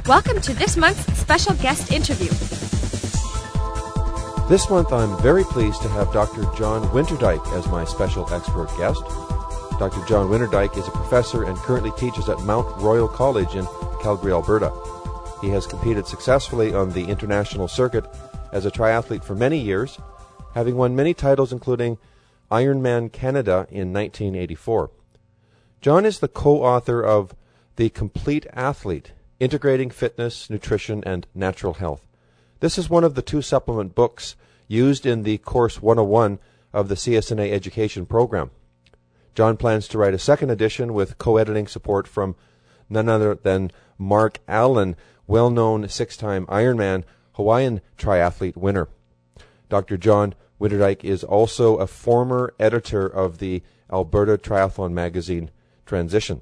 Welcome to this month's special guest interview. This month I'm very pleased to have Dr. John Winterdyke as my special expert guest. Dr. John Winterdyke is a professor and currently teaches at Mount Royal College in Calgary, Alberta. He has competed successfully on the international circuit as a triathlete for many years, having won many titles including Ironman Canada in 1984. John is the co-author of The Complete Athlete, Integrating Fitness, Nutrition, and Natural Health. This is one of the 2 supplement books used in the Course 101 of the CSNA education program. John plans to write a second edition with co-editing support from none other than Mark Allen, well-known 6-time Ironman Hawaiian triathlete winner. Dr. John Winterdyke is also a former editor of the Alberta Triathlon magazine Transition.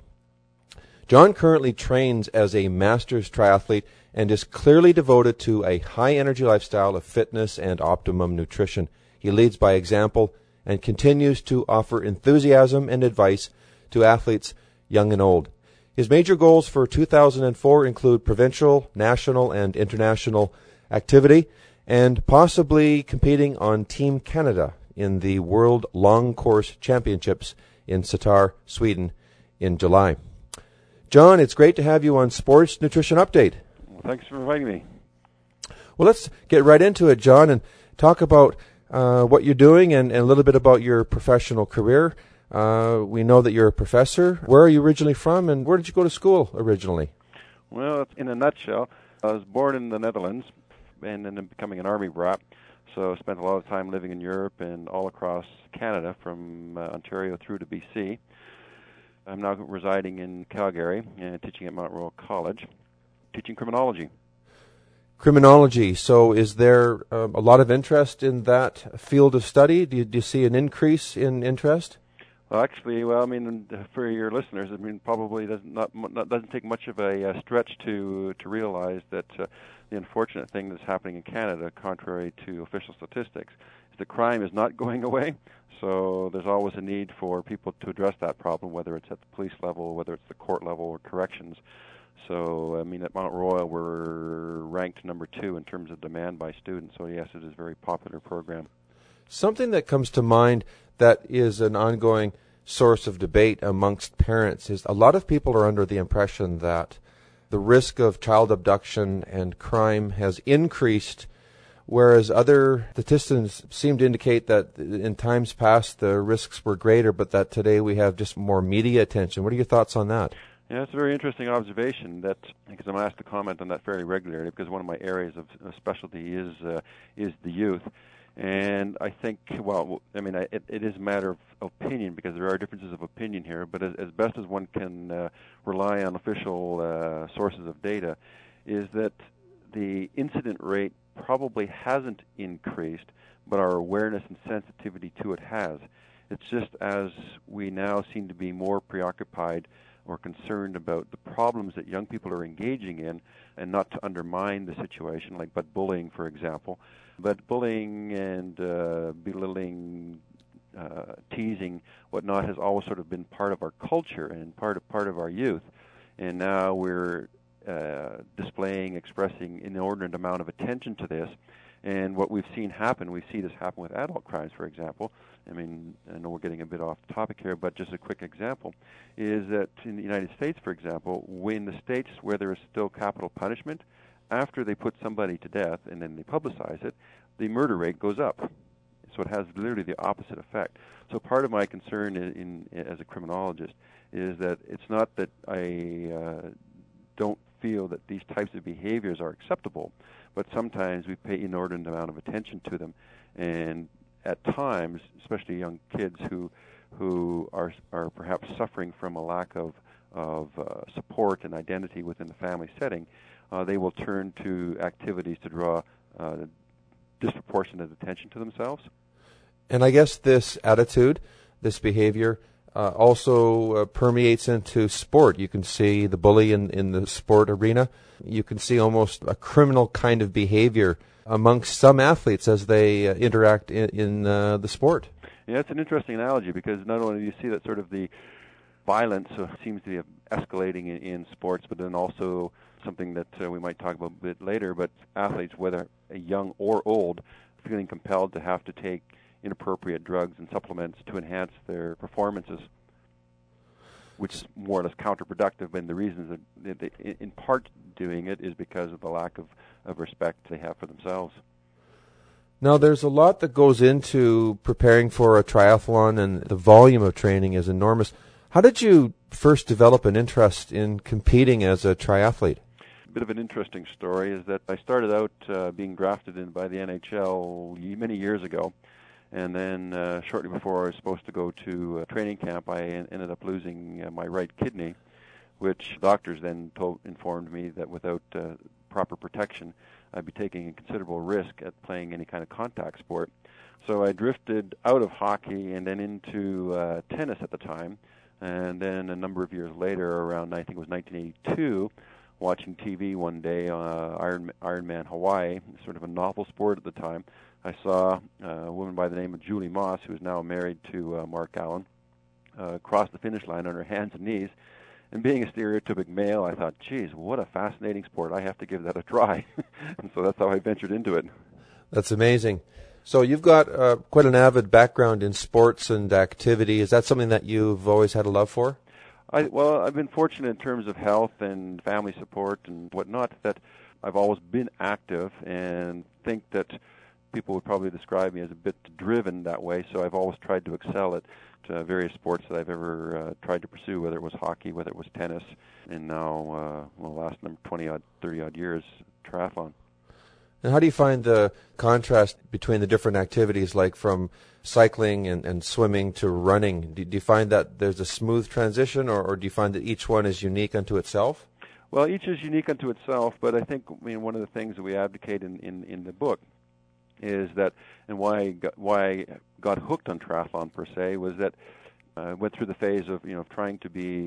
John currently trains as a master's triathlete and is clearly devoted to a high-energy lifestyle of fitness and optimum nutrition. He leads by example and continues to offer enthusiasm and advice to athletes young and old. His major goals for 2004 include provincial, national, and international activity, and possibly competing on Team Canada in the World Long Course Championships in Sätar, Sweden in July. John, it's great to have you on Sports Nutrition Update. Well, thanks for inviting me. Well, let's get right into it, John, and talk about what you're doing and a little bit about your professional career. We know that you're a professor. Where are you originally from, and where did you go to school originally? Well, in a nutshell, I was born in the Netherlands and then becoming an Army brat, so I spent a lot of time living in Europe and all across Canada from Ontario through to BC. I'm now residing in Calgary and teaching at Mount Royal College, teaching criminology. Criminology. So is there a lot of interest in that field of study? Do you see an increase in interest? Well, actually, for your listeners, probably doesn't take much of a stretch to realize that the unfortunate thing that's happening in Canada, contrary to official statistics, is that crime is not going away. So there's always a need for people to address that problem, whether it's at the police level, whether it's the court level, or corrections. So, at Mount Royal, we're ranked number 2 in terms of demand by students. So, yes, it is a very popular program. Something that comes to mind that is an ongoing source of debate amongst parents is a lot of people are under the impression that the risk of child abduction and crime has increased, whereas other statistics seem to indicate that in times past the risks were greater, but that today we have just more media attention. What are your thoughts on that? Yeah, it's a very interesting observation, because I'm asked to comment on that fairly regularly, because one of my areas of specialty is the youth. And I think, it is a matter of opinion, because there are differences of opinion here, but as best as one can rely on official sources of data, is that the incident rate probably hasn't increased, but our awareness and sensitivity to it has. It's just as we now seem to be more preoccupied or concerned about the problems that young people are engaging in, and not to undermine the situation, like bullying, for example. But bullying and belittling, teasing, whatnot, has always sort of been part of our culture and part of our youth. And now we're expressing inordinate amount of attention to this. And what we've seen happen, we see this happen with adult crimes, for example. I know we're getting a bit off topic here, but just a quick example is that in the United States, for example, in the states where there is still capital punishment, after they put somebody to death and then they publicize it, the murder rate goes up. So it has literally the opposite effect. So part of my concern as a criminologist is that it's not that I don't feel that these types of behaviors are acceptable, but sometimes we pay inordinate amount of attention to them, and at times, especially young kids who are perhaps suffering from a lack of support and identity within the family setting, they will turn to activities to draw disproportionate attention to themselves. And I guess this attitude, this behavior, also permeates into sport. You can see the bully in the sport arena. You can see almost a criminal kind of behavior amongst some athletes as they interact in the sport. Yeah, it's an interesting analogy, because not only do you see that sort of the violence seems to be escalating in sports, but then also something that we might talk about a bit later, but athletes, whether young or old, feeling compelled to have to take inappropriate drugs and supplements to enhance their performances, which is more or less counterproductive. And the reasons that they, in part, doing it is because of the lack of respect they have for themselves. Now, there's a lot that goes into preparing for a triathlon, and the volume of training is enormous. How did you first develop an interest in competing as a triathlete? A bit of an interesting story is that I started out being drafted in by the NHL many years ago, and then shortly before I was supposed to go to training camp, I ended up losing my right kidney, which doctors then informed me that without proper protection, I'd be taking a considerable risk at playing any kind of contact sport. So I drifted out of hockey and then into tennis at the time. And then a number of years later, around I think it was 1982, watching TV one day, Ironman Hawaii, sort of a novel sport at the time, I saw a woman by the name of Julie Moss, who is now married to Mark Allen, cross the finish line on her hands and knees. And being a stereotypic male, I thought, geez, what a fascinating sport. I have to give that a try. And so that's how I ventured into it. That's amazing. So you've got quite an avid background in sports and activity. Is that something that you've always had a love for? Well, I've been fortunate in terms of health and family support and whatnot that I've always been active, and think that people would probably describe me as a bit driven that way. So I've always tried to excel at various sports that I've ever tried to pursue, whether it was hockey, whether it was tennis, and now, last 20-odd, 30-odd years, triathlon. And how do you find the contrast between the different activities, like from cycling and swimming to running? Do you find that there's a smooth transition, or do you find that each one is unique unto itself? Well, each is unique unto itself, but I think one of the things that we advocate in the book is that, and why I got hooked on triathlon per se, was that I went through the phase of trying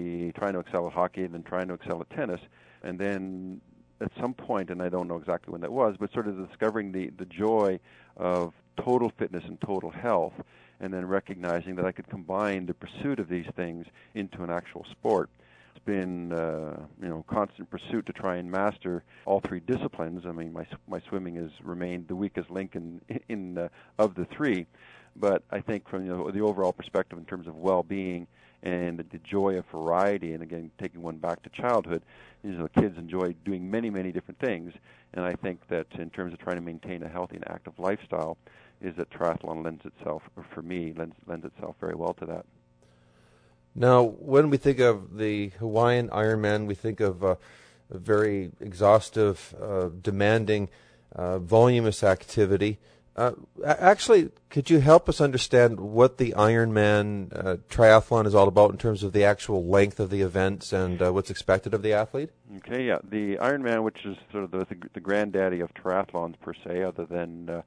to excel at hockey and then trying to excel at tennis, and then at some point, and I don't know exactly when that was, but sort of discovering the joy of total fitness and total health, and then recognizing that I could combine the pursuit of these things into an actual sport. It's been constant pursuit to try and master all three disciplines. I mean, my swimming has remained the weakest link in of the three, but I think from the overall perspective in terms of well-being and the joy of variety, and again taking one back to childhood, kids enjoy doing many, many different things, and I think that in terms of trying to maintain a healthy and active lifestyle, is that triathlon lends itself very well to that. Now, when we think of the Hawaiian Ironman, we think of a very exhaustive, demanding, voluminous activity. Actually, could you help us understand what the Ironman triathlon is all about in terms of the actual length of the events and what's expected of the athlete? Okay, yeah. The Ironman, which is sort of the granddaddy of triathlons per se, other than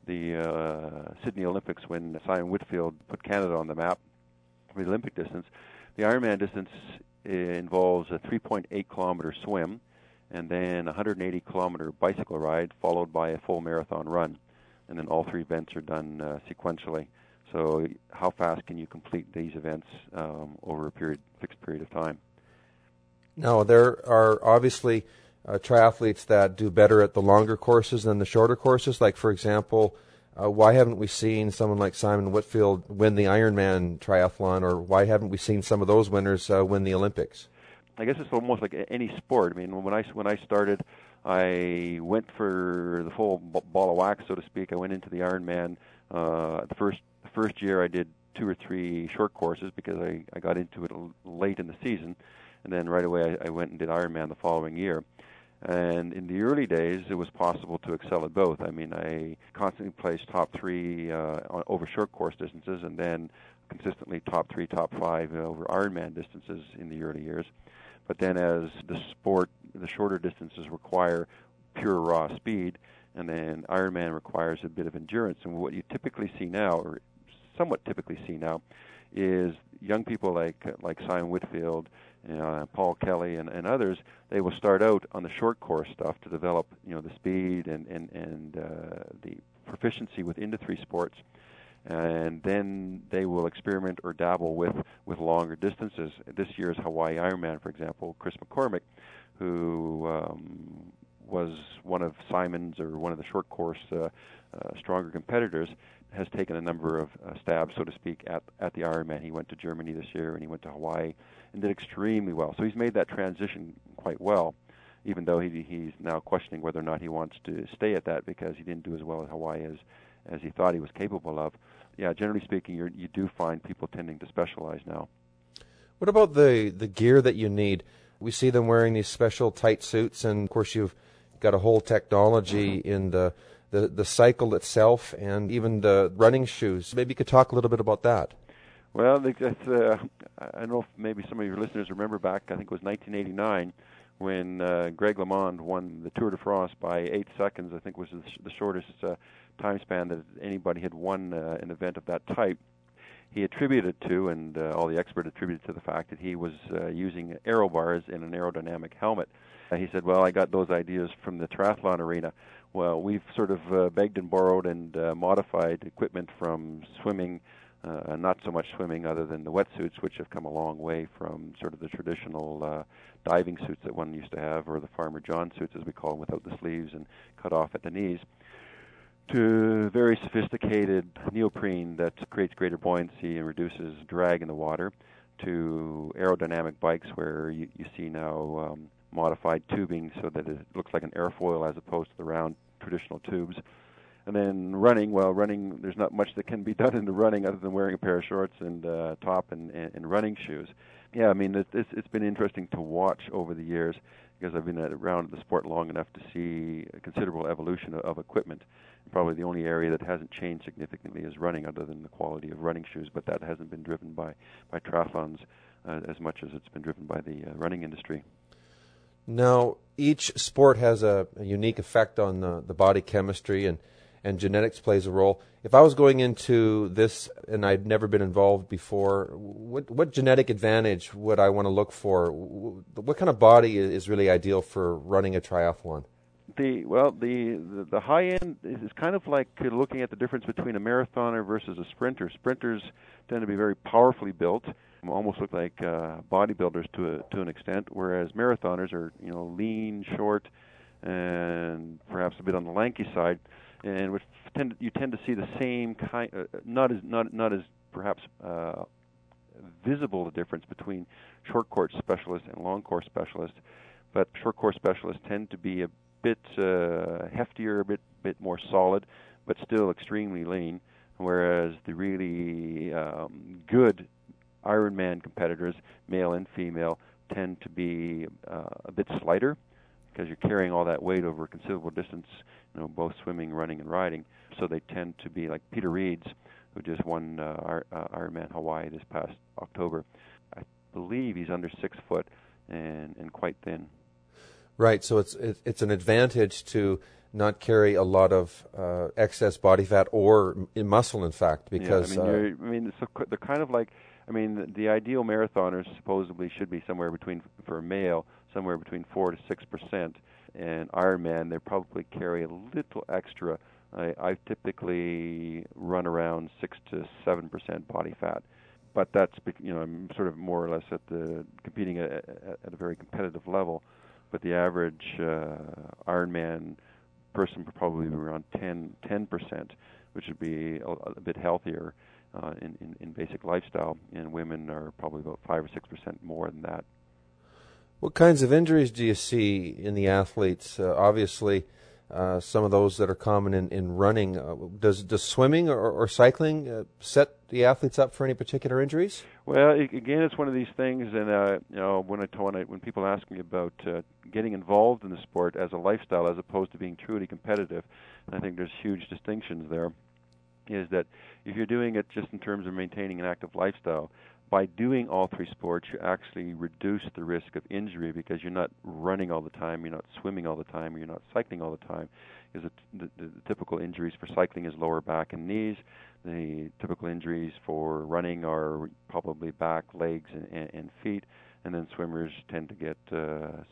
the Sydney Olympics when Simon Whitfield put Canada on the map for the Olympic distance. The Ironman distance involves a 3.8-kilometer swim and then a 180-kilometer bicycle ride followed by a full marathon run. And then all three events are done sequentially. So how fast can you complete these events over a fixed period of time? Now, there are obviously triathletes that do better at the longer courses than the shorter courses. Like, for example, why haven't we seen someone like Simon Whitfield win the Ironman triathlon, or why haven't we seen some of those winners win the Olympics? I guess it's almost like any sport. I mean, when I started, I went for the full ball of wax, so to speak. I went into the Ironman. The first year I did 2 or 3 short courses because I got into it late in the season, and then right away I went and did Ironman the following year. And in the early days, it was possible to excel at both. I mean, I constantly placed top 3 over short course distances, and then consistently top 3, top 5 over Ironman distances in the early years. But then as the shorter distances require pure raw speed, and then Ironman requires a bit of endurance. And what you typically see now, or somewhat typically see now, is young people like Simon Whitfield, Paul Kelly, and others. They will start out on the short course stuff to develop, the speed and the proficiency within the 3 sports. and then they will experiment or dabble with longer distances. This year's Hawaii Ironman, for example, Chris McCormick, who was one of Simon's or one of the short course stronger competitors, has taken a number of stabs, so to speak, at the Ironman. He went to Germany this year, and he went to Hawaii and did extremely well. So he's made that transition quite well, even though he's now questioning whether or not he wants to stay at that because he didn't do as well at Hawaii as he thought he was capable of. Yeah, generally speaking, you do find people tending to specialize now. What about the gear that you need? We see them wearing these special tight suits, and of course you've got a whole technology in the cycle itself and even the running shoes. Maybe you could talk a little bit about that. Well, I don't know if maybe some of your listeners remember back, I think it was 1989, when Greg LeMond won the Tour de France by 8 seconds. I think was the shortest time span that anybody had won an event of that type. He attributed to, and all the experts attributed to the fact that he was using aero bars in an aerodynamic helmet. He said, well, I got those ideas from the triathlon arena. Well, we've sort of begged and borrowed and modified equipment from swimming, not so much swimming other than the wetsuits, which have come a long way from sort of the traditional diving suits that one used to have, or the Farmer John suits, as we call them, without the sleeves and cut off at the knees, to very sophisticated neoprene that creates greater buoyancy and reduces drag in the water, to aerodynamic bikes where you see now modified tubing so that it looks like an airfoil as opposed to the round traditional tubes. And then running, there's not much that can be done in the running other than wearing a pair of shorts and top and running shoes. Yeah, I mean, it's been interesting to watch over the years because I've been around the sport long enough to see a considerable evolution of equipment. Probably the only area that hasn't changed significantly is running, other than the quality of running shoes, but that hasn't been driven by triathlons as much as it's been driven by the running industry. Now, each sport has a unique effect on the body chemistry, and genetics plays a role. If I was going into this and I'd never been involved before, what genetic advantage would I want to look for? What kind of body is really ideal for running a triathlon? The high end is kind of like looking at the difference between a marathoner versus a sprinter. Sprinters tend to be very powerfully built, almost look like bodybuilders to an extent, whereas marathoners are lean, short, and perhaps a bit on the lanky side, and you tend to see the same kind, not as perhaps visible the difference between short course specialists and long course specialists, but short course specialists tend to be a bit heftier, a bit more solid, but still extremely lean, whereas the really good Ironman competitors, male and female, tend to be a bit slighter because you're carrying all that weight over a considerable distance, both swimming, running, and riding. So they tend to be like Peter Reeds, who just won Ironman Hawaii this past October. I believe he's under 6 foot and quite thin. Right, so it's an advantage to not carry a lot of excess body fat or muscle, in fact, because they're kind of like, the ideal marathoners supposedly should be somewhere between, for a male, somewhere between 4 to 6%, and Ironman they probably carry a little extra. I typically run around 6 to 7% body fat, but that's I'm sort of more or less competing at a very competitive level. But the average Ironman person would probably be around 10%, which would be a bit healthier in basic lifestyle, and women are probably about 5 or 6% more than that. What kinds of injuries do you see in the athletes? Obviously, some of those that are common in running. Does swimming or cycling set the athletes up for any particular injuries? Well, again, it's one of these things, and when people ask me about getting involved in the sport as a lifestyle as opposed to being truly competitive, I think there's huge distinctions there. Is that if you're doing it just in terms of maintaining an active lifestyle, by doing all three sports, you actually reduce the risk of injury because you're not running all the time, you're not swimming all the time, or you're not cycling all the time. Because the typical injuries for cycling is lower back and knees. The typical injuries for running are probably back, legs, and feet. And then swimmers tend to get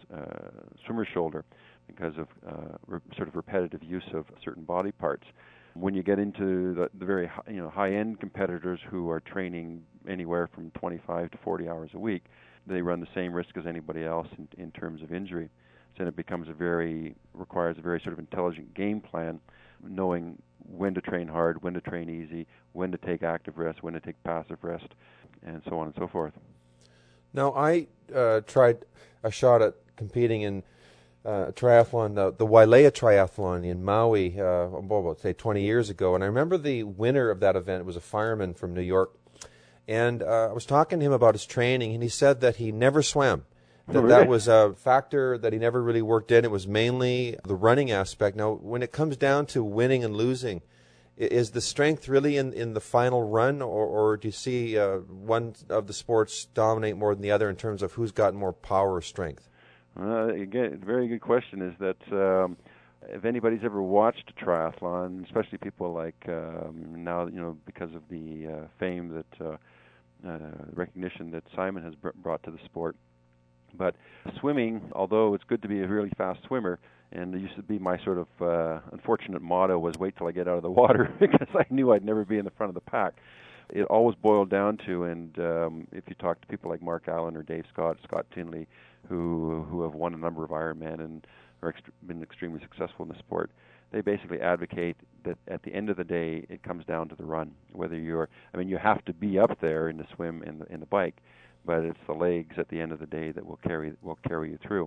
swimmer's shoulder because of sort of repetitive use of certain body parts. When you get into the very high-end competitors who are training anywhere from 25 to 40 hours a week, they run the same risk as anybody else in terms of injury. So it requires a very sort of intelligent game plan, knowing when to train hard, when to train easy, when to take active rest, when to take passive rest, and so on and so forth. Now, I tried a shot at competing in triathlon, the Wailea Triathlon in Maui, about, say, 20 years ago. And I remember the winner of that event was a fireman from New York. And I was talking to him about his training, and he said that he never swam. That was a factor that he never really worked in. It was mainly the running aspect. Now, when it comes down to winning and losing, is the strength really in the final run, or do you see one of the sports dominate more than the other in terms of who's got more power or strength? Again, very good question. Is that if anybody's ever watched a triathlon, especially people like now, because of the fame that recognition that Simon has brought to the sport. But swimming, although it's good to be a really fast swimmer, and it used to be my sort of unfortunate motto was wait till I get out of the water because I knew I'd never be in the front of the pack. It always boiled down to, and if you talk to people like Mark Allen or Dave Scott Tinley, who have won a number of Ironman and are been extremely successful in the sport, they basically advocate that at the end of the day, it comes down to the run. Whether you have to be up there in the swim and in the bike, but it's the legs at the end of the day that will carry you through.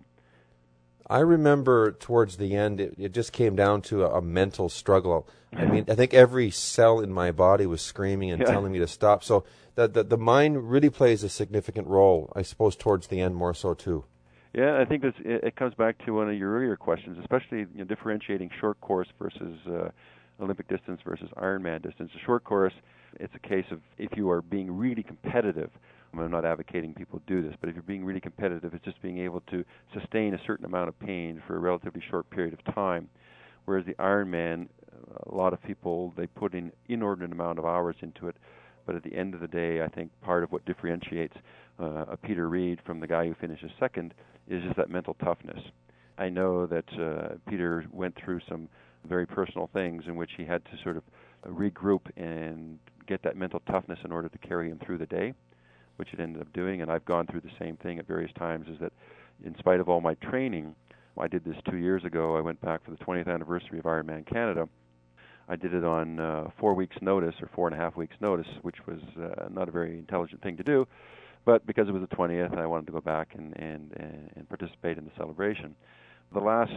I remember towards the end, it just came down to a mental struggle. I mean, I think every cell in my body was screaming and telling me to stop. So the mind really plays a significant role, I suppose, towards the end more so too. Yeah, I think it comes back to one of your earlier questions, especially differentiating short course versus Olympic distance versus Ironman distance. A short course, it's a case of if you are being really competitive. I'm not advocating people do this, but if you're being really competitive, it's just being able to sustain a certain amount of pain for a relatively short period of time. Whereas the Ironman, a lot of people, they put in inordinate amount of hours into it, but at the end of the day, I think part of what differentiates a Peter Reid from the guy who finishes second is just that mental toughness. I know that Peter went through some very personal things in which he had to sort of regroup and get that mental toughness in order to carry him through the day, which it ended up doing, and I've gone through the same thing at various times, is that in spite of all my training, I did this 2 years ago. I went back for the 20th anniversary of Ironman Canada. I did it on 4 weeks' notice, or 4.5 weeks' notice, which was not a very intelligent thing to do, but because it was the 20th, I wanted to go back and participate in the celebration. The last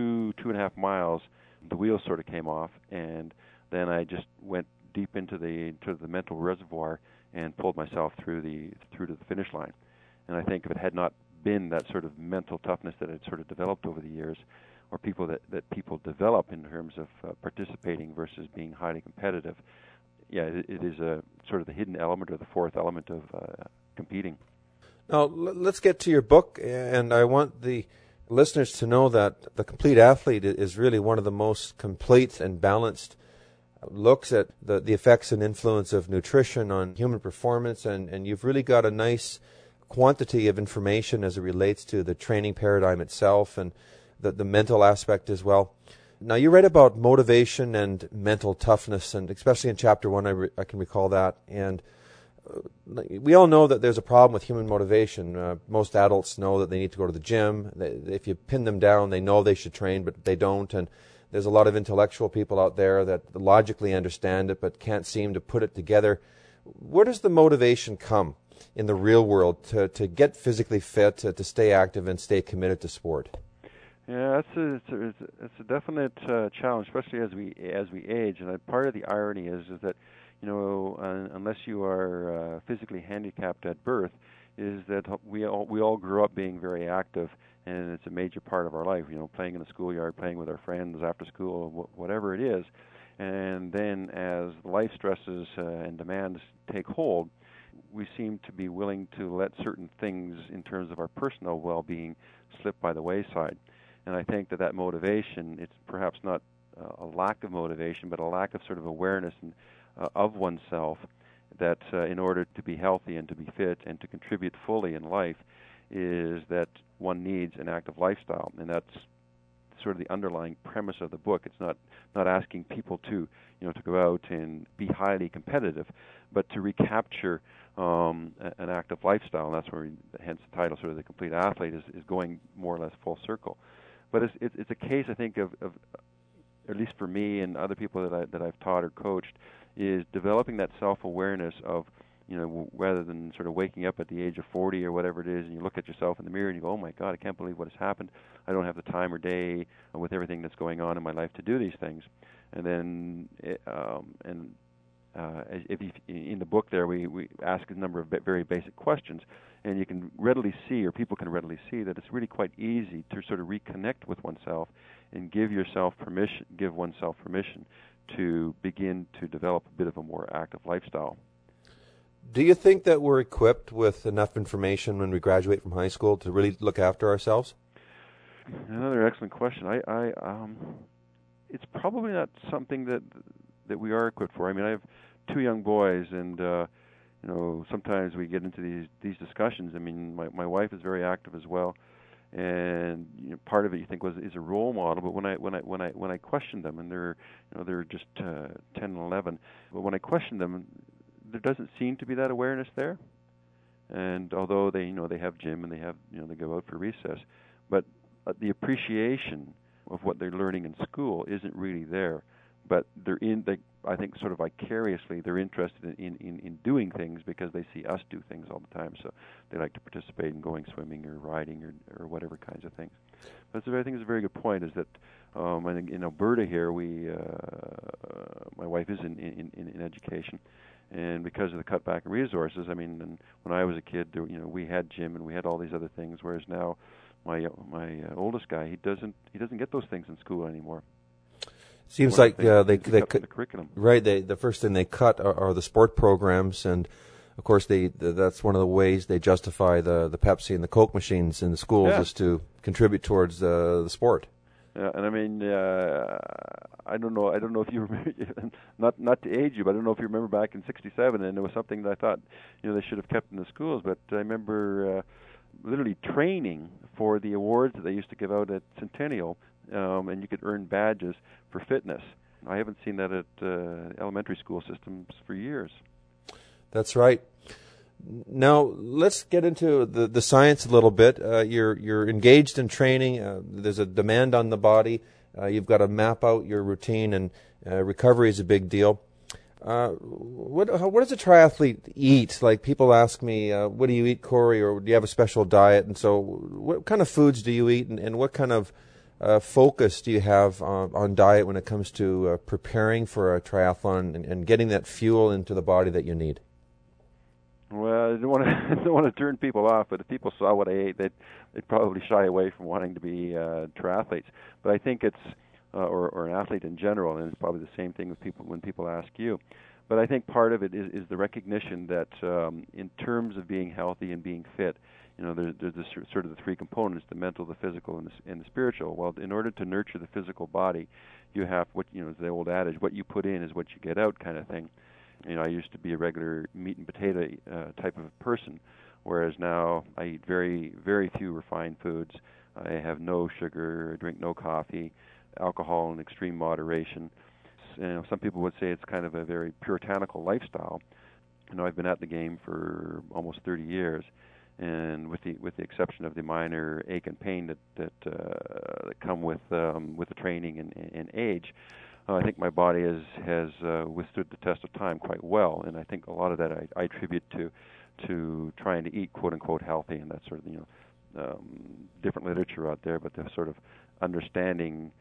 2.5 miles, the wheels sort of came off, and then I just went deep into the mental reservoir and pulled myself through to the finish line. And I think if it had not been that sort of mental toughness that had sort of developed over the years, or people that people develop in terms of participating versus being highly competitive, it is a sort of the hidden element or the fourth element of competing. Now, let's get to your book, and I want the listeners to know that The Complete Athlete is really one of the most complete and balanced looks at the effects and influence of nutrition on human performance, and you've really got a nice quantity of information as it relates to the training paradigm itself and the mental aspect as well. Now, you read about motivation and mental toughness, and especially in Chapter 1, I can recall that. And we all know that there's a problem with human motivation. Most adults know that they need to go to the gym. If you pin them down, they know they should train, but they don't. And there's a lot of intellectual people out there that logically understand it but can't seem to put it together. Where does the motivation come in the real world to get physically fit, to stay active and stay committed to sport? Yeah, it's a definite challenge, especially as we age. And part of the irony is that unless you are physically handicapped at birth, is that we all grew up being very active, and it's a major part of our life. Playing in the schoolyard, playing with our friends after school, whatever it is. And then as life stresses and demands take hold, we seem to be willing to let certain things in terms of our personal well-being slip by the wayside. And I think that motivation, it's perhaps not a lack of motivation, but a lack of sort of awareness of oneself, that in order to be healthy and to be fit and to contribute fully in life, is that one needs an active lifestyle. And that's sort of the underlying premise of the book. It's not asking people to to go out and be highly competitive, but to recapture an active lifestyle, and that's where, hence the title, sort of The Complete Athlete, is going more or less full circle. But it's a case, I think, of at least for me and other people that I've taught or coached, is developing that self-awareness of, rather than sort of waking up at the age of 40 or whatever it is, and you look at yourself in the mirror and you go, oh my God, I can't believe what has happened. I don't have the time or day with everything that's going on in my life to do these things. And then, if you, in the book there, we ask a number of very basic questions, and you can readily see, or people can readily see, that it's really quite easy to sort of reconnect with oneself and give oneself permission to begin to develop a bit of a more active lifestyle. Do you think that we're equipped with enough information when we graduate from high school to really look after ourselves? Another excellent question. It's probably not something that we are equipped for. I mean, I have 2 young boys, and sometimes we get into these discussions. I mean, my wife is very active as well, and part of it you think is a role model. But when I question them, and they're just 10 and 11, but when I question them, there doesn't seem to be that awareness there. And although they have gym and they go out for recess, but the appreciation of what they're learning in school isn't really there. But I think sort of vicariously they're interested in doing things because they see us do things all the time. So they like to participate in going swimming or riding or whatever kinds of things. But I think it's a very good point, is that I think in Alberta here, my wife is in education, and because of the cutback in resources, I mean, and when I was a kid, we had gym and we had all these other things, whereas now my oldest guy, he doesn't get those things in school anymore. Seems like they cut the curriculum. Right. The first thing they cut are the sport programs, and of course that's one of the ways they justify the Pepsi and the Coke machines in the schools, is to contribute towards the sport. And I mean, I don't know if you remember, not to age you, but I don't know if you remember back in '67, and it was something that I thought they should have kept in the schools. But I remember literally training for the awards that they used to give out at Centennial. And you could earn badges for fitness. I haven't seen that at elementary school systems for years. That's right. Now, let's get into the science a little bit. You're engaged in training. There's a demand on the body. You've got to map out your routine, and recovery is a big deal. What does a triathlete eat? Like, people ask me, what do you eat, Corey, or do you have a special diet? And so what kind of foods do you eat, and what kind of focus do you have on diet when it comes to preparing for a triathlon and getting that fuel into the body that you need? Well, I don't want to turn people off, but if people saw what I ate, they'd probably shy away from wanting to be triathletes. But I think it's or an athlete in general, and it's probably the same thing with people when people ask you. But I think part of it is the recognition that in terms of being healthy and being fit, there's this sort of the 3 components: the mental, the physical, and the spiritual. Well, in order to nurture the physical body, you have the old adage, what you put in is what you get out, kind of thing. I used to be a regular meat and potato type of person, whereas now I eat very, very few refined foods. I have no sugar, I drink no coffee, alcohol in extreme moderation. Some people would say it's kind of a very puritanical lifestyle. I've been at the game for almost 30 years, and with the exception of the minor ache and pain that come with the training and age, I think my body has withstood the test of time quite well, and I think a lot of that I attribute to trying to eat quote unquote healthy, and that sort of different literature out there, but the sort of understanding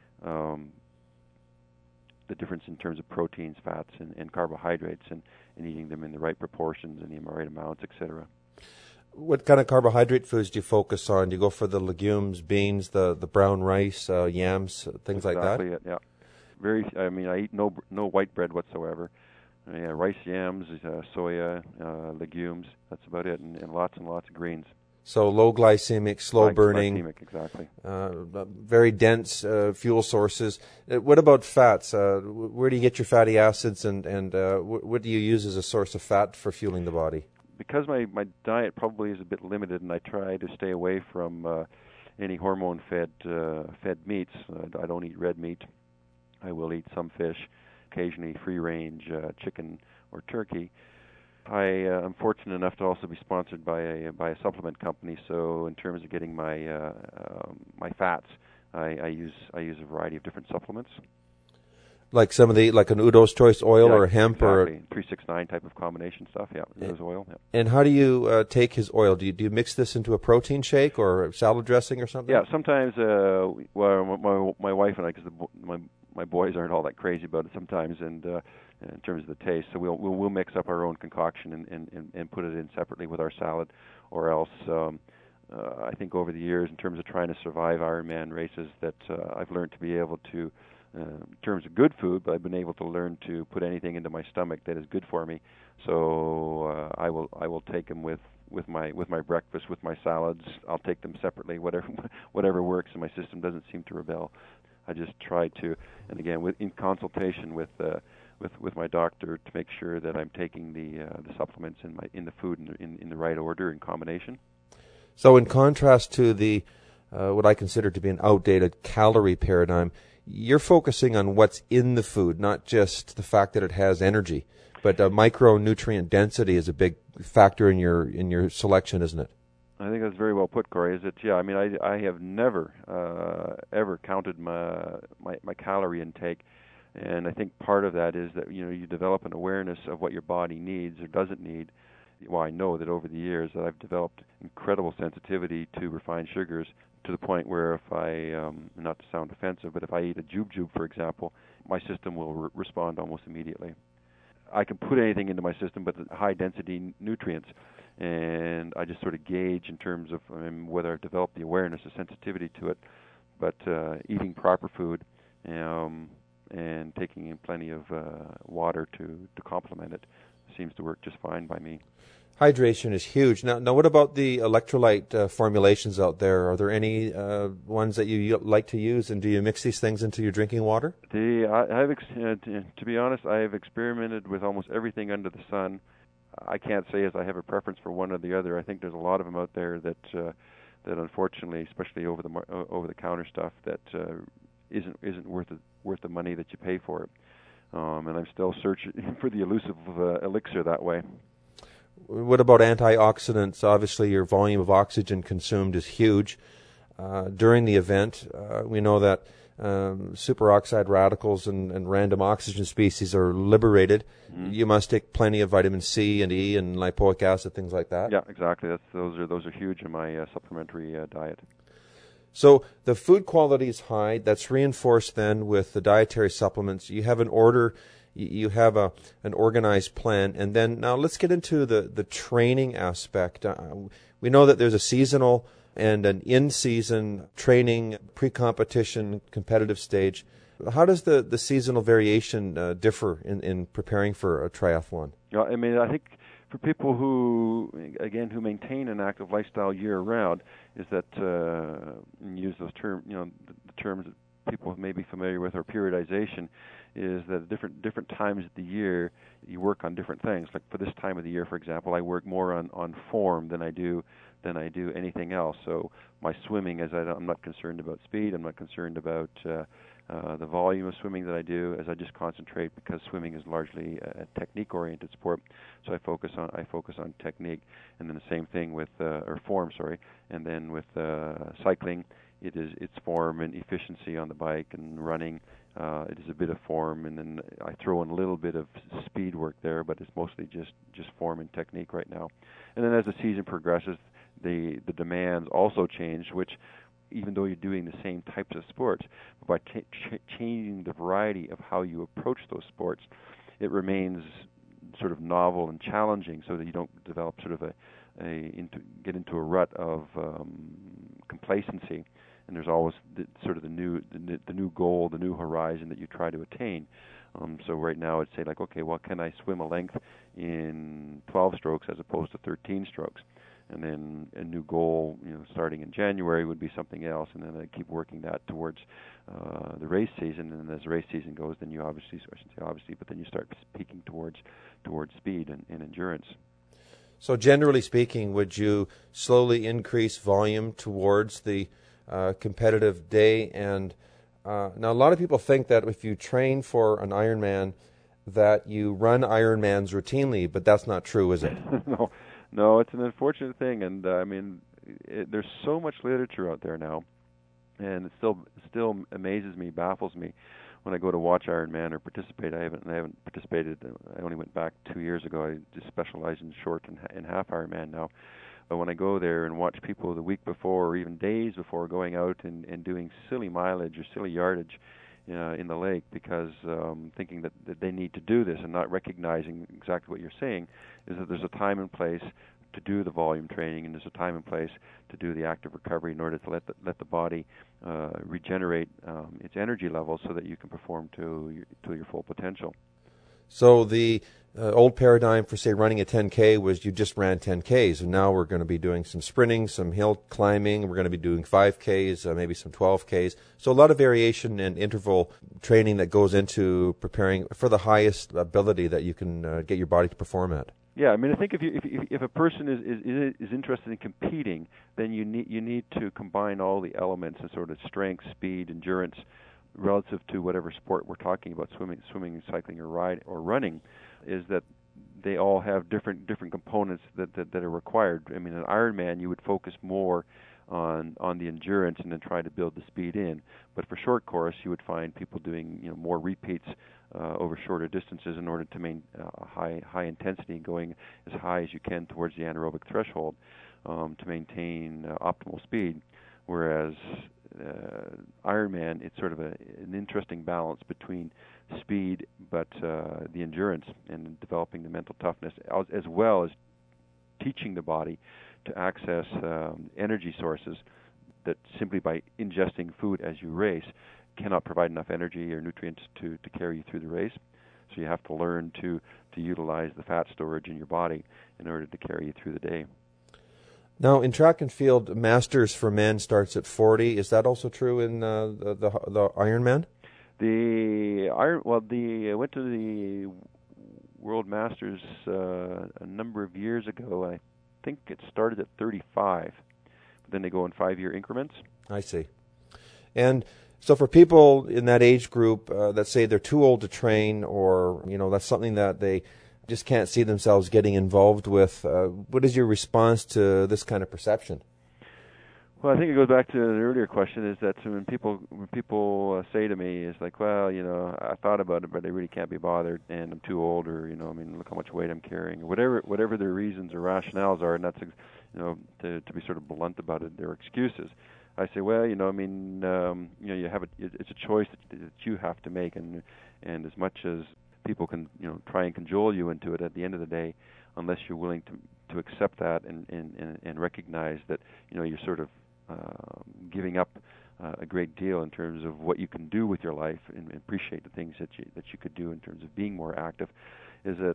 the difference in terms of proteins, fats, and carbohydrates, and eating them in the right proportions and the right amounts, etc. What kind of carbohydrate foods do you focus on? Do you go for the legumes, beans, the brown rice, yams, things like that? Exactly it, yeah. I eat no white bread whatsoever. Rice, yams, soya, legumes. That's about it, and lots of greens. So low glycemic, slow burning. Glycemic, exactly. Very dense fuel sources. What about fats? Where do you get your fatty acids, and what do you use as a source of fat for fueling the body? Because my diet probably is a bit limited, and I try to stay away from any hormone-fed meats. I don't eat red meat. I will eat some fish, occasionally free-range chicken or turkey. I am fortunate enough to also be sponsored by a supplement company. So in terms of getting my my fats, I use a variety of different supplements. Like some of the, like an Udo's Choice oil or hemp exactly. or 369 type of combination stuff. Yeah, Udo's oil. Yeah. And how do you take his oil? Do you mix this into a protein shake or salad dressing or something? Yeah, sometimes. Well, my wife and I, because my boys aren't all that crazy about it sometimes, and in terms of the taste, so we'll mix up our own concoction and put it in separately with our salad, or else. I think over the years, in terms of trying to survive Ironman races, that I've learned to be able to. In terms of good food, but I've been able to learn to put anything into my stomach that is good for me. So I will take them with my breakfast, with my salads. I'll take them separately, whatever works, and my system doesn't seem to rebel. I just try to, and again, in consultation with my doctor, to make sure that I'm taking the supplements in the food in the right order and combination. So in contrast to the what I consider to be an outdated calorie paradigm, you're focusing on what's in the food, not just the fact that it has energy, but micronutrient density is a big factor in your selection, isn't it? I think that's very well put, Corey. Is it? Yeah. I mean, I have never ever counted my calorie intake, and I think part of that is that you develop an awareness of what your body needs or doesn't need. Well, I know that over the years that I've developed incredible sensitivity to refined sugars, to the point where if I, not to sound offensive, but if I eat a jube, for example, my system will respond almost immediately. I can put anything into my system, but the high-density nutrients, and I just sort of gauge in terms of whether I've developed the awareness, the sensitivity to it, but eating proper food and taking in plenty of water to complement it seems to work just fine by me. Hydration is huge. Now, what about the electrolyte formulations out there? Are there any ones that you like to use, and do you mix these things into your drinking water? To be honest, I have experimented with almost everything under the sun. I can't say as I have a preference for one or the other. I think there's a lot of them out there that unfortunately, especially over the counter stuff, that isn't worth the money that you pay for it. And I'm still searching for the elusive elixir that way. What about antioxidants? Obviously, your volume of oxygen consumed is huge. During the event, we know that superoxide radicals and random oxygen species are liberated. Mm-hmm. You must take plenty of vitamin C and E and lipoic acid, things like that. Yeah, exactly. Those are huge in my supplementary diet. So the food quality is high. That's reinforced then with the dietary supplements. You have an order. You have an organized plan. And then now let's get into the training aspect. We know that there's a seasonal and an in-season training, pre-competition, competitive stage. How does the seasonal variation differ in preparing for a triathlon? Yeah, I mean, I think for people who maintain an active lifestyle year-round, is that use those terms, the terms that people may be familiar with, or periodization, is that at different times of the year you work on different things. Like for this time of the year, for example, I work more on form than I do anything else. So my swimming, I'm not concerned about speed, I'm not concerned about the volume of swimming that I do, as I just concentrate, because swimming is largely a technique-oriented sport. So I focus on technique, and then the same thing with or form, sorry, and then with cycling, it's form and efficiency on the bike, and running. It is a bit of form, and then I throw in a little bit of speed work there, but it's mostly just form and technique right now. And then as the season progresses, the demands also change, which, even though you're doing the same types of sports, by changing the variety of how you approach those sports, it remains sort of novel and challenging, so that you don't develop sort of get into a rut of complacency. And there's always the new goal, the new horizon that you try to attain. So right now, I'd say like, okay, well, can I swim a length in 12 strokes as opposed to 13 strokes? And then a new goal, starting in January would be something else, and then I keep working that towards the race season. And as the race season goes, then you I shouldn't say obviously, but then you start peaking towards speed and endurance. So generally speaking, would you slowly increase volume towards the competitive day. And now a lot of people think that if you train for an Ironman, that you run Ironmans routinely, but that's not true, is it? No, it's an unfortunate thing, and there's so much literature out there now, and it still amazes me, baffles me when I go to watch Ironman or participate. I haven't participated. I only went back 2 years ago. I just specialize in short and half Ironman now. But when I go there and watch people the week before or even days before going out and doing silly mileage or silly yardage in the lake because thinking that they need to do this and not recognizing exactly what you're saying, is that there's a time and place to do the volume training, and there's a time and place to do the active recovery in order to let the body regenerate its energy levels so that you can perform to your full potential. So the old paradigm for, say, running a 10K was you just ran 10Ks, and now we're going to be doing some sprinting, some hill climbing, we're going to be doing 5Ks, maybe some 12Ks. So a lot of variation and interval training that goes into preparing for the highest ability that you can get your body to perform at. Yeah, I mean, I think if a person is interested in competing, then you need to combine all the elements of sort of strength, speed, endurance, relative to whatever sport we're talking about, swimming, cycling, or running, is that they all have different components that are required. I mean, an Ironman, you would focus more on the endurance and then try to build the speed in. But for short course, you would find people doing more repeats over shorter distances in order to maintain high intensity and going as high as you can towards the anaerobic threshold to maintain optimal speed. Whereas Ironman, it's sort of an interesting balance between speed but the endurance and developing the mental toughness, as well as teaching the body to access energy sources that simply by ingesting food as you race cannot provide enough energy or nutrients to carry you through the race. So you have to learn to utilize the fat storage in your body in order to carry you through the day. Now, in track and field, Masters for men starts at 40. Is that also true in the Ironman? I went to the World Masters a number of years ago. I think it started at 35, but then they go in 5-year increments. I see. And so for people in that age group that say they're too old to train, or that's something that they just can't see themselves getting involved with, what is your response to this kind of perception? Well, I think it goes back to the earlier question, is that when people say to me, it's like, well, I thought about it, but I really can't be bothered, and I'm too old, or look how much weight I'm carrying, or whatever their reasons or rationales are, and that's to be sort of blunt about it, their excuses. I say, well, you have it's a choice that you have to make, and as much as people can try and cajole you into it, at the end of the day, unless you're willing to accept that and recognize that you're sort of giving up a great deal in terms of what you can do with your life, and appreciate the things that you could do in terms of being more active, is that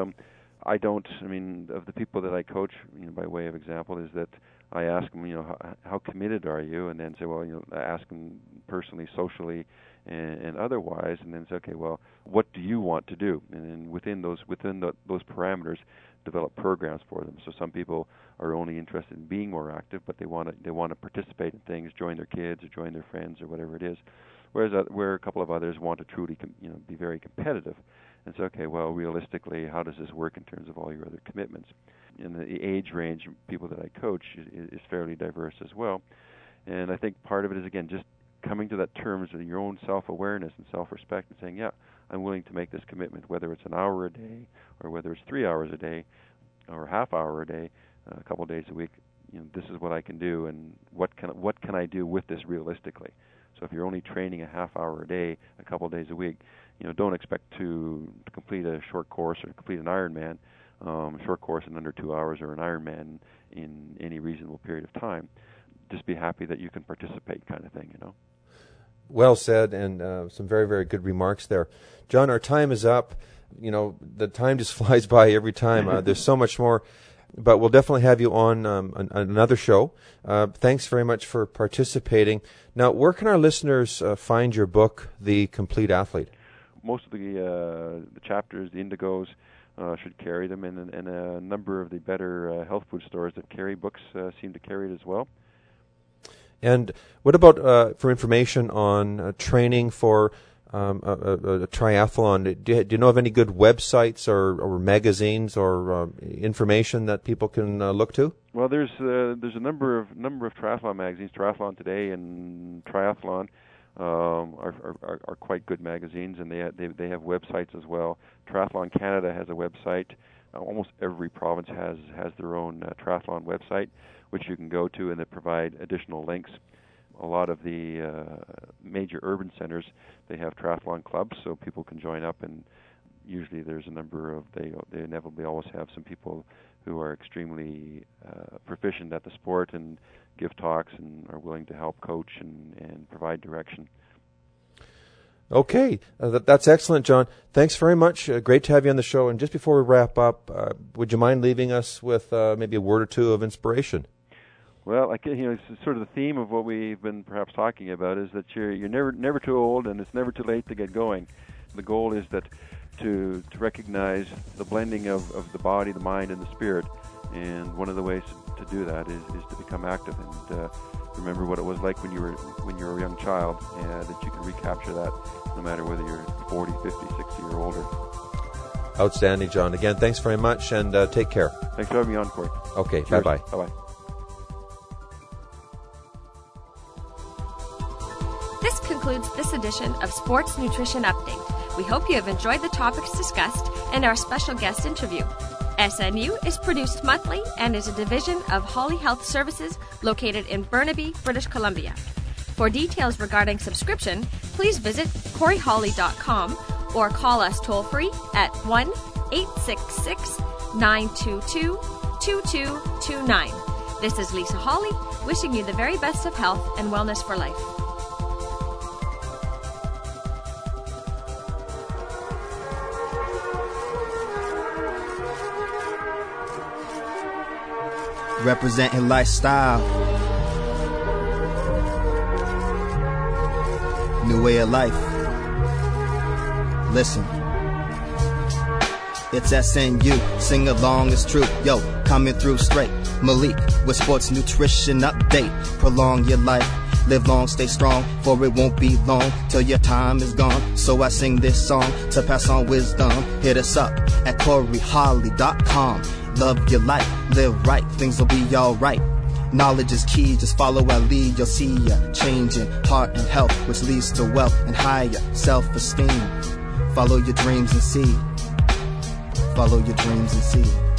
of the people that I coach, by way of example, is that I ask them, how committed are you, and then say, well, I ask them personally, socially, and otherwise, and then say, okay, well, what do you want to do? And then within those parameters, develop programs for them. So some people are only interested in being more active, but they want to participate in things, join their kids or join their friends or whatever it is. Whereas where a couple of others want to truly be very competitive. And so, okay, well, realistically, how does this work in terms of all your other commitments? And the age range of people that I coach is fairly diverse as well. And I think part of it is, again, just coming to that terms of your own self-awareness and self-respect and saying, yeah, I'm willing to make this commitment, whether it's an hour a day or whether it's 3 hours a day or a half hour a day, a couple of days a week. This is what I can do, and what can I do with this realistically? So if you're only training a half hour a day, a couple of days a week, don't expect to complete a short course or complete an Ironman, short course in under 2 hours, or an Ironman in any reasonable period of time. Just be happy that you can participate, kind of thing, Well said, and some very, very good remarks there. John, our time is up. The time just flies by every time. There's so much more, but we'll definitely have you on another show. Thanks very much for participating. Now, where can our listeners find your book, The Complete Athlete? Most of the chapters, the Indigos, should carry them, and a number of the better health food stores that carry books seem to carry it as well. And what about for information on training for a triathlon? Do you know of any good websites or magazines or information that people can look to? Well, there's a number of triathlon magazines. Triathlon Today and Triathlon are quite good magazines, and they have websites as well. Triathlon Canada has a website. Almost every province has their own triathlon website, which you can go to, and they provide additional links. A lot of the major urban centers, they have triathlon clubs, so people can join up, and usually there's a number of, they inevitably always have some people who are extremely proficient at the sport and give talks and are willing to help coach and provide direction. Okay, that's excellent, John. Thanks very much. Great to have you on the show. And just before we wrap up, would you mind leaving us with maybe a word or two of inspiration? Well, it's sort of the theme of what we've been perhaps talking about is that you're never too old, and it's never too late to get going. The goal is that to recognize the blending of the body, the mind, and the spirit. And one of the ways to do that is to become active and remember what it was like when you were a young child, that you can recapture that no matter whether you're 40, 50, 60 or older. Outstanding, John. Again, thanks very much, and take care. Thanks for having me on, Corey. Okay, Cheers. bye-bye. Bye-bye. This concludes this edition of Sports Nutrition Update. We hope you have enjoyed the topics discussed and our special guest interview. SNU is produced monthly and is a division of Holly Health Services located in Burnaby, British Columbia. For details regarding subscription, please visit CoreyHolly.com or call us toll-free at 1-866-922-2229. This is Lisa Holly, wishing you the very best of health and wellness for life. Representing lifestyle, new way of life. Listen, it's SNU, sing along, it's true. Yo, coming through straight. Malik with Sports Nutrition Update. Prolong your life, live long, stay strong, for it won't be long till your time is gone. So I sing this song to pass on wisdom. Hit us up at CoreyHolly.com. Love your life, live right, things will be alright. Knowledge is key, just follow our lead. You'll see a change in heart and health, which leads to wealth and higher self-esteem. Follow your dreams and see. Follow your dreams and see.